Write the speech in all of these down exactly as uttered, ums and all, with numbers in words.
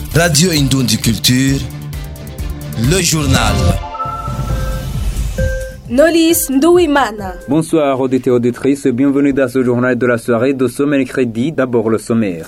Radio Indoundi Culture, le journal. Nolis Ndouimana. Bonsoir auditeurs et auditrices, bienvenue dans ce journal de la soirée de ce mercredi. D'abord le sommaire.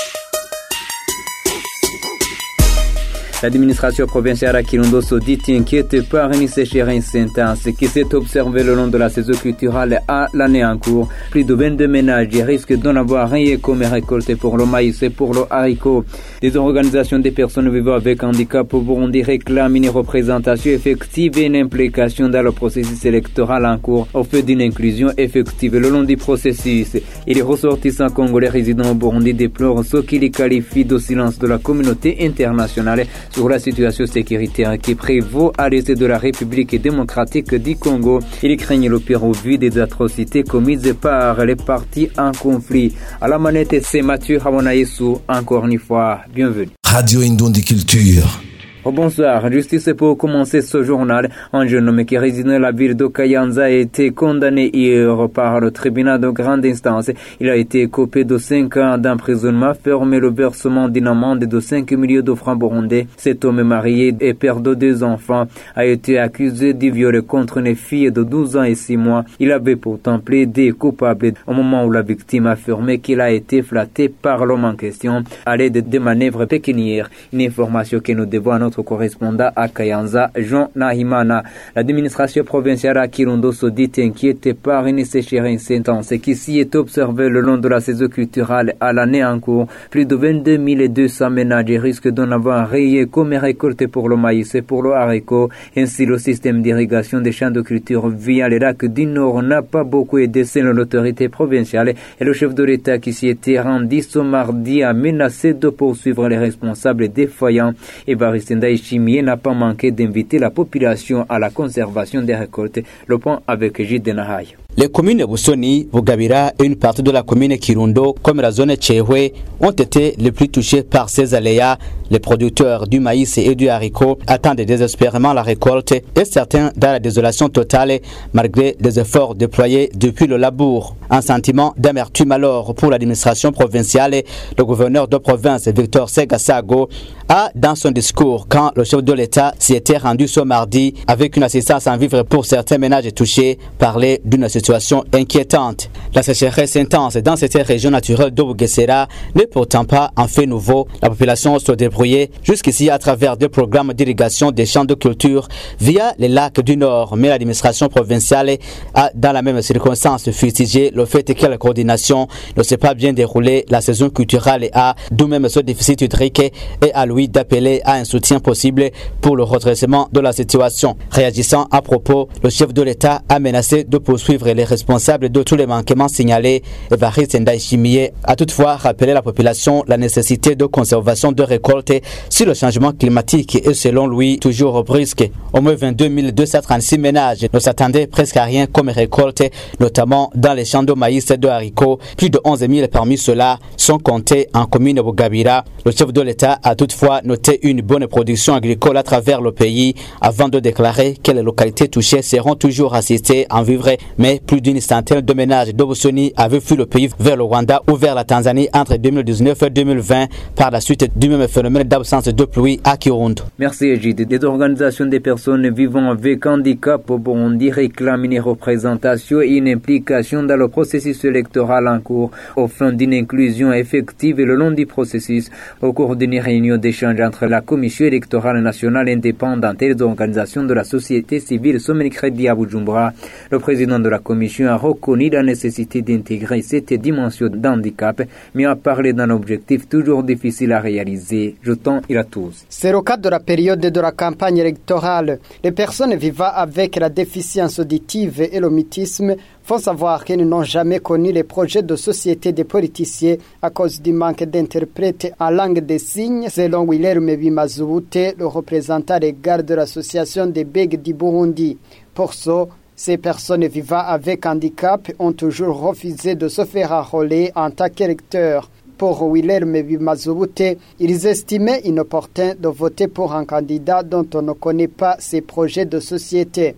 L'administration provinciale à Kirundo se dit inquiète par une sécheresse intense qui s'est observée le long de la saison culturelle à l'année en cours. Plus de vingt-deux ménages risquent d'en avoir rien comme récolté pour le maïs et pour le haricot. Des organisations des personnes vivant avec handicap au Burundi réclament une représentation effective et une implication dans le processus électoral en cours au fait d'une inclusion effective le long du processus. Et les ressortissants congolais résidant au Burundi déplorent ce qu'ils qualifient de silence de la communauté internationale sur la situation sécuritaire qui prévaut à l'est de la République démocratique du Congo. Ils craignent le pire au vu des atrocités commises par les partis en conflit. À la manette, c'est Mathieu Hamonaïsou, encore une fois, bienvenue. Radio Indoundi Culture. Oh, bonsoir. Justice pour commencer ce journal. Un jeune homme qui réside dans la ville de Kayanza a été condamné hier par le tribunal de grande instance. Il a été coupé de cinq ans d'emprisonnement, fermé le versement d'une amende de cinq millions de francs burundais. Cet homme marié et père de deux enfants a été accusé du viol contre une fille de douze ans et six mois. Il avait pourtant plaidé coupable au moment où la victime a affirmé qu'il a été flatté par l'homme en question à l'aide de manœuvres pécuniaires. Une information que nous devons à notre correspondant à Kayanza, Jean Nahimana. L'administration provinciale à Kirundo se dit inquiète par une sécheresse intense qui s'y est observée le long de la saison culturelle à l'année en cours. Plus de vingt-deux mille deux cents ménages risquent d'en avoir rayé comme récolté pour le maïs et pour le haricot. Ainsi, le système d'irrigation des champs de culture via les lacs du Nord n'a pas beaucoup aidé selon l'autorité provinciale et le chef de l'État qui s'y était rendu ce mardi a menacé de poursuivre les responsables défaillants. Évariste Ndayishimiye n'a pas manqué d'inviter la population à la conservation des récoltes. Le point avec Gide Nahaye. Les communes Busoni, Bugabira et une partie de la commune Kirundo, comme la zone Tchehwe, ont été les plus touchées par ces aléas. Les producteurs du maïs et du haricot attendent désespérément la récolte et certains dans la désolation totale malgré les efforts déployés depuis le labour. Un sentiment d'amertume alors pour l'administration provinciale. Le gouverneur de province Victor Segasago a, dans son discours, quand le chef de l'État s'y était rendu ce mardi avec une assistance en vivre pour certains ménages touchés, parlé d'une situation inquiétante. La sécheresse intense dans cette région naturelle de Bugesera n'est pourtant pas un fait nouveau. La population se débrouillait jusqu'ici à travers des programmes d'irrigation des champs de culture via les lacs du Nord. Mais l'administration provinciale a, dans la même circonstance, fustigé le fait que la coordination ne s'est pas bien déroulée. La saison culturelle a, d'où même ce déficit hydrique, et à lui d'appeler à un soutien possible pour le redressement de la situation. Réagissant à propos, le chef de l'État a menacé de poursuivre les responsables de tous les manquements signalés. Évariste Ndayishimiye a toutefois rappelé à la population la nécessité de conservation de récoltes si le changement climatique est selon lui toujours brusque. Au moins vingt-deux mille deux cent trente-six ménages ne s'attendaient presque à rien comme récolte, notamment dans les champs de maïs et de haricots. Plus de onze mille parmi ceux-là sont comptés en commune Bugabira. Le chef de l'État a toutefois noté une bonne production agricole à travers le pays avant de déclarer que les localités touchées seront toujours assistées en vivre. Mais plus d'une centaine de ménages de Busoni avaient fui le pays vers le Rwanda ou vers la Tanzanie entre deux mille dix-neuf et deux mille vingt par la suite du même phénomène d'absence de pluie à Kirundo. Merci Egide. Des organisations des personnes vivant avec handicap au Burundi réclament une représentation et une implication dans le processus électoral en cours au fin d'une inclusion effective le long du processus. Au cours d'une réunion d'échange entre la Commission électorale nationale indépendante et les organisations de la société civile ce mercredi à Bujumbura, le président de la Commission a reconnu la nécessité d'intégrer cette dimension d'handicap, mais a parlé d'un objectif toujours difficile à réaliser. Je tends à tous. C'est le cas de la période de la campagne électorale. Les personnes vivant avec la déficience auditive et le mutisme font savoir qu'elles n'ont jamais connu les projets de société des politiciens à cause du manque d'interprètes en langue des signes, selon Wilhelm Bimazubute, le représentant légal de l'association des Bègues du Burundi. Pour ça, ces personnes vivant avec handicap ont toujours refusé de se faire enrôler en tant qu'électeurs. Pour Wilhelm Bimazubute, ils estimaient inopportun de voter pour un candidat dont on ne connaît pas ses projets de société.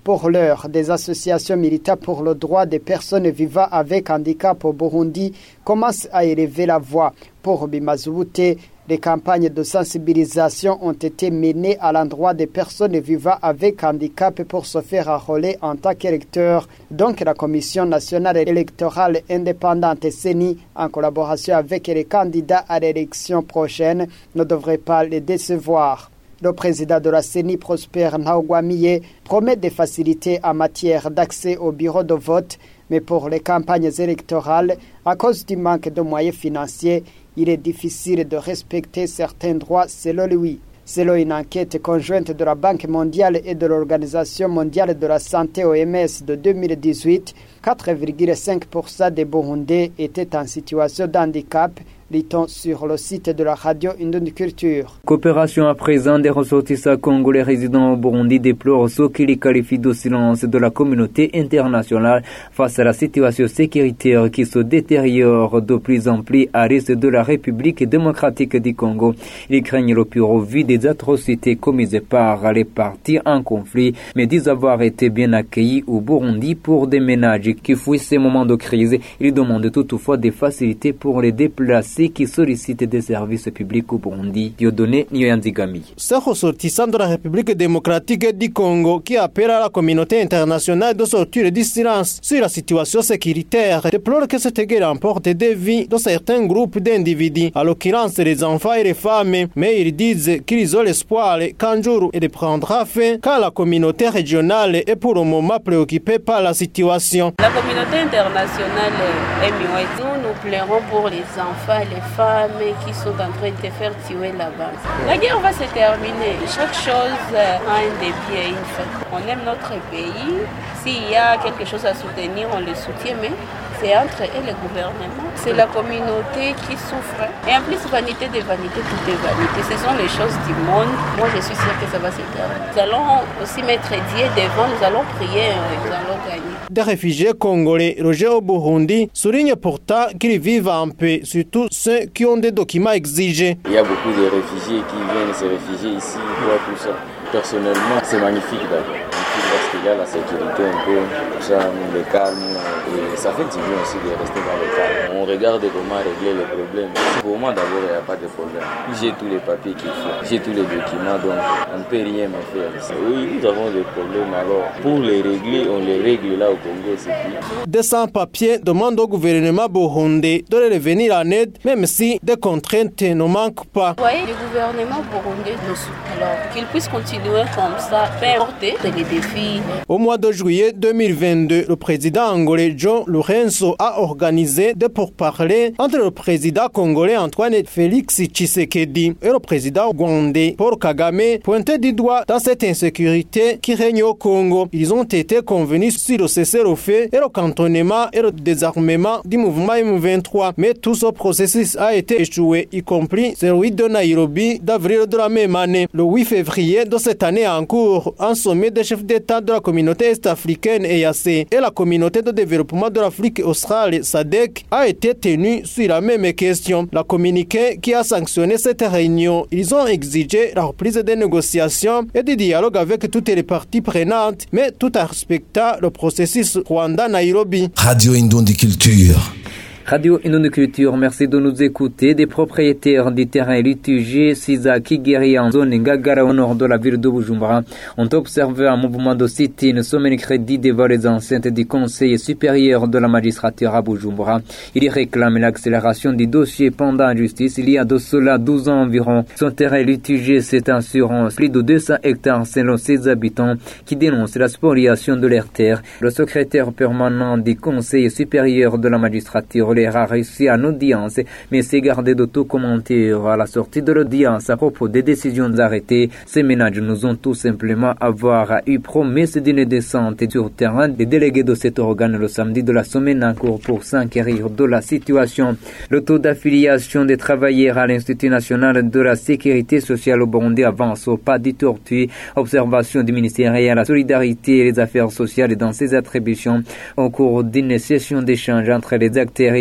Pour l'heure, des associations militantes pour le droit des personnes vivant avec handicap au Burundi commencent à élever la voix. Pour Bimazubute, des campagnes de sensibilisation ont été menées à l'endroit des personnes vivant avec handicap pour se faire enrôler en tant qu'électeurs. Donc la Commission nationale électorale indépendante C E N I, en collaboration avec les candidats à l'élection prochaine, ne devrait pas les décevoir. Le président de la C E N I, Prosper Ntahogwamiye, promet des facilités en matière d'accès au bureau de vote, mais pour les campagnes électorales, à cause du manque de moyens financiers, il est difficile de respecter certains droits selon lui. Selon une enquête conjointe de la Banque mondiale et de l'Organisation mondiale de la santé O M S de deux mille dix-huit, quatre virgule cinq pour cent des Burundais étaient en situation de handicap, lit-on sur le site de la radio Indonde Culture. Coopération à présent des ressortissants congolais résidant au Burundi déplore ce qu'il qualifie de silence de la communauté internationale face à la situation sécuritaire qui se détériore de plus en plus à l'est de la République démocratique du Congo. Ils craignent le pire au vu des atrocités commises par les partis en conflit, mais disent avoir été bien accueillis au Burundi pour des ménages qui fuient ces moments de crise. Ils demandent toutefois des facilités pour les déplacer qui sollicitent des services publics au Burundi. Dieudonné Nyoyanzigami. Ces ressortissants de la République démocratique du Congo qui appellent à la communauté internationale de sortir du silence sur la situation sécuritaire déplorent que cette guerre emporte des vies de certains groupes d'individus, à l'occurrence les enfants et les femmes, mais ils disent qu'ils ont l'espoir qu'un jour il prendra fin car la communauté régionale est pour le moment préoccupée par la situation. La communauté internationale est muette. Nous, nous pleurons pour les enfants, les femmes qui sont en train de se faire tuer là-bas. La guerre va se terminer. Chaque chose a un début et une fin. On aime notre pays. S'il y a quelque chose à soutenir, on le soutient, mais c'est entre eux et le gouvernement. C'est la communauté qui souffre. Et en plus, vanité de vanité, tout est vanité. Ce sont les choses du monde. Moi, je suis sûre que ça va se terminer. Nous allons aussi mettre Dieu devant, nous allons prier, nous allons gagner. Des réfugiés congolais logés au Burundi soulignent pourtant qu'ils vivent en paix, surtout ceux qui ont des documents exigés. Il y a beaucoup de réfugiés qui viennent se réfugier ici, quoi, tout ça. Personnellement, c'est magnifique d'abord. Parce qu'il y a la sécurité un peu, tout ça, le calme, et ça fait du bien aussi de rester dans le calme. On regarde comment régler les problèmes. Pour moi d'abord, il n'y a pas de problème. J'ai tous les papiers qu'il faut, j'ai tous les documents, donc on ne peut rien me faire. Oui, nous avons des problèmes, alors pour les régler, on les règle là au Congo, c'est tout. Des sans-papiers demandent au gouvernement burundais de les revenir en aide, même si des contraintes ne manquent pas. Vous voyez, le gouvernement burundais nous soutient, alors qu'il puisse continuer comme ça, peu importe les défis. Au mois de juillet deux mille vingt-deux, le président angolais João Lourenço a organisé des pourparlers entre le président congolais Antoine Félix Tshisekedi et le président rwandais Paul Kagame, pointés du doigt dans cette insécurité qui règne au Congo. Ils ont été convenus sur le cessez-le-feu et le cantonnement et le désarmement du mouvement M vingt-trois. Mais tout ce processus a été échoué, y compris celui de Nairobi d'avril de la même année. Le huit février de cette année en cours, un sommet des chefs d'État de la communauté est-africaine E A C et la communauté de développement de l'Afrique australe S A D C a été tenu sur la même question. La communiqué qui a sanctionné cette réunion, ils ont exigé la reprise des négociations et des dialogues avec toutes les parties prenantes, mais tout en respectant le processus Rwanda-Nairobi. Radio Indonde Culture. Radio Indonde Culture, merci de nous écouter. Des propriétaires du terrain litigieux Siza Kigeri en zone Ngagara au nord de la ville de Bujumbura ont observé un mouvement de sit-in ce mercredi devant les enceintes du Conseil supérieur de la magistrature à Bujumbura. Ils réclament l'accélération du dossier pendant la justice. Il y a de cela douze ans environ. Son terrain litigieux s'étend sur plus de deux cents hectares selon ses habitants qui dénoncent la spoliation de leurs terres. Le secrétaire permanent du Conseil supérieur de la magistrature a réussi à l'audience, mais s'est gardé de tout commentaire à la sortie de l'audience à propos des décisions arrêtées. Ces ménages nous ont tout simplement avoir eu promesse d'une descente sur terrain des délégués de cet organe le samedi de la semaine en cours pour s'enquérir de la situation. Le taux d'affiliation des travailleurs à l'Institut national de la sécurité sociale au Burundi avance au pas du tortue. Observation du ministère à la solidarité et les affaires sociales dans ses attributions au cours d'une session d'échange entre les acteurs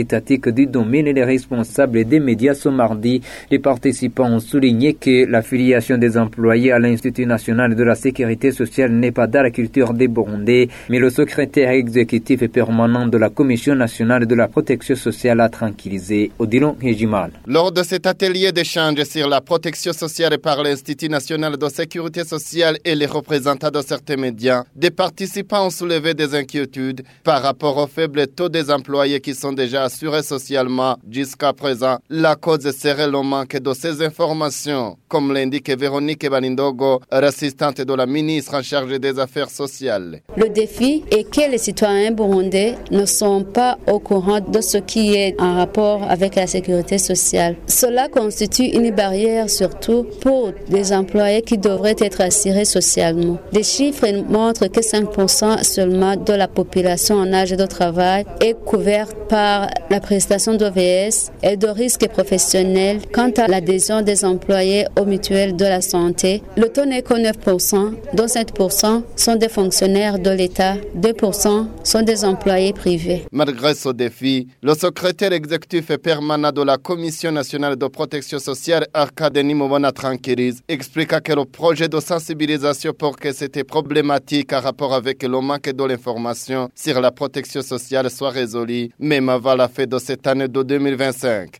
étatique du domaine et les responsables des médias ce mardi. Les participants ont souligné que l'affiliation des employés à l'Institut national de la sécurité sociale n'est pas dans la culture des Burundais, mais le secrétaire exécutif et permanent de la Commission nationale de la protection sociale a tranquillisé Odilon Hejimal. Lors de cet atelier d'échange sur la protection sociale par l'Institut national de sécurité sociale et les représentants de certains médias, des participants ont soulevé des inquiétudes par rapport au faible taux des employés qui sont déjà assurés socialement jusqu'à présent. La cause serait le manque de ces informations, comme l'indique Véronique Balindogo, assistante de la ministre en charge des affaires sociales. Le défi est que les citoyens burundais ne sont pas au courant de ce qui est en rapport avec la sécurité sociale. Cela constitue une barrière surtout pour des employés qui devraient être assurés socialement. Les chiffres montrent que cinq pour cent seulement de la population en âge de travail est couverte par la prestation d'O V S et de risques professionnels. Quant à l'adhésion des employés aux mutuelles de la santé, le taux n'est que neuf pour cent, dont sept pour cent sont des fonctionnaires de l'État, deux pour cent sont des employés privés. Malgré ce défi, le secrétaire exécutif et permanent de la Commission nationale de protection sociale, Arkadeni Mobona Tranquilis, expliqua que le projet de sensibilisation pour que cette problématique en rapport avec le manque de l'information sur la protection sociale soit résolu, même avant la fin de cette année de deux mille vingt-cinq.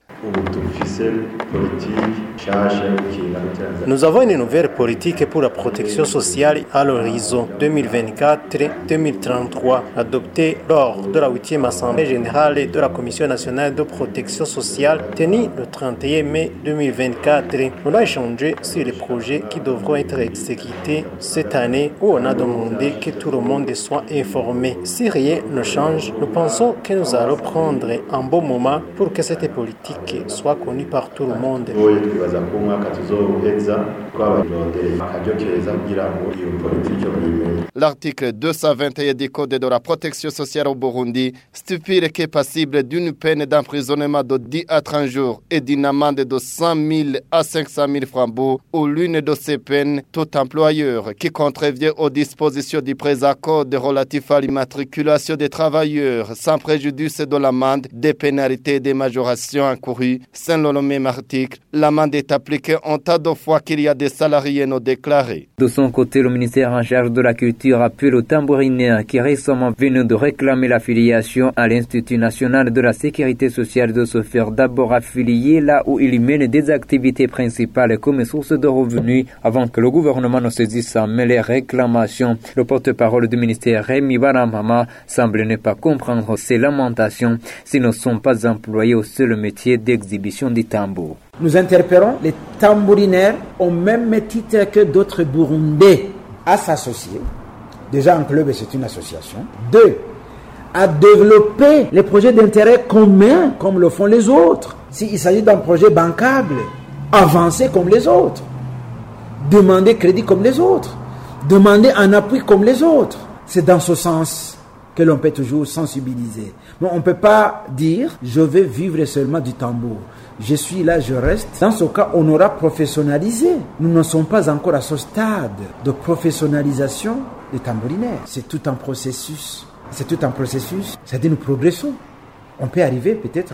Nous avons une nouvelle politique pour la protection sociale à l'horizon deux mille vingt-quatre deux mille trente-trois, adoptée lors de la huitième Assemblée générale de la Commission nationale de protection sociale, tenue le trente et un mai deux mille vingt-quatre. On a échangé sur les projets qui devront être exécutés cette année, où on a demandé que tout le monde soit informé. Si rien ne change, nous pensons que nous allons prendre un bon moment pour que cette politique soit connue par tout le monde. L'article deux cent vingt et un du Code de la protection sociale au Burundi stipule qu'il est passible d'une peine d'emprisonnement de dix à trente jours et d'une amende de cent mille à cinq cent mille francs ou l'une de ces peines, tout employeur qui contrevient aux dispositions du présent code relatif à l'immatriculation des travailleurs sans préjudice de l'amende, des pénalités et des majorations encourues. Selon le même article, l'amende est appliquée en tas de fois qu'il y a des salariés non déclarés. De son côté, le ministère en charge de la culture appelle aux tambourinaires qui récemment venaient de réclamer l'affiliation à l'Institut national de la sécurité sociale de se faire d'abord affilier là où ils mènent des activités principales comme source de revenus avant que le gouvernement ne saisisse en main les réclamations. Le porte-parole du ministère Rémi Baramama semble ne pas comprendre ces lamentations s'ils ne sont pas employés au seul métier d'exhibition du tambour. Nous interpellons les tambourinaires au même titre que d'autres Burundais à s'associer. Déjà, un club, c'est une association. Deux, à développer les projets d'intérêt commun comme le font les autres. S'il s'agit d'un projet bancable, avancer comme les autres. Demander crédit comme les autres. Demander un appui comme les autres. C'est dans ce sens que l'on peut toujours sensibiliser. Mais on ne peut pas dire « je vais vivre seulement du tambour ». Je suis là, je reste. Dans ce cas, on aura professionnalisé. Nous ne sommes pas encore à ce stade de professionnalisation des tambourinaires. C'est tout un processus. C'est tout un processus. C'est-à-dire nous progressons. On peut arriver peut-être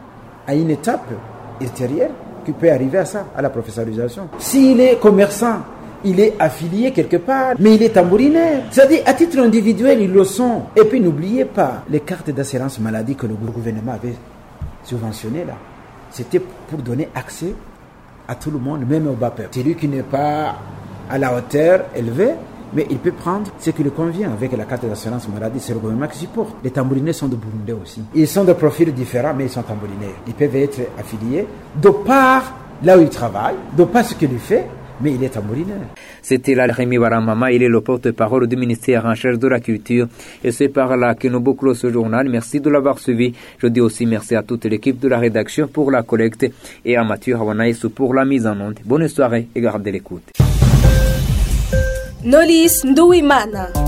à une étape ultérieure qui peut arriver à ça, à la professionnalisation. S'il est commerçant, il est affilié quelque part, mais il est tambourinaire. C'est-à-dire, à titre individuel, ils le sont. Et puis, n'oubliez pas les cartes d'assurance maladie que le gouvernement avait subventionnées là. C'était pour donner accès à tout le monde, même au bas peuple. Celui qui n'est pas à la hauteur élevée, mais il peut prendre ce qui lui convient avec la carte d'assurance maladie. C'est le gouvernement qui supporte. Les tambourinaires sont de Burundais aussi. Ils sont de profils différents, mais ils sont tambourinaires. Ils peuvent être affiliés de par là où ils travaillent, de par ce qu'il fait, mais il est tambourinaire. C'était là Rémi Baramama, il est le porte-parole du ministère en charge de la culture. Et c'est par là que nous bouclons ce journal. Merci de l'avoir suivi. Je dis aussi merci à toute l'équipe de la rédaction pour la collecte et à Mathieu Hawanaïs pour la mise en onde. Bonne soirée et gardez l'écoute. Knowless Nduwimana.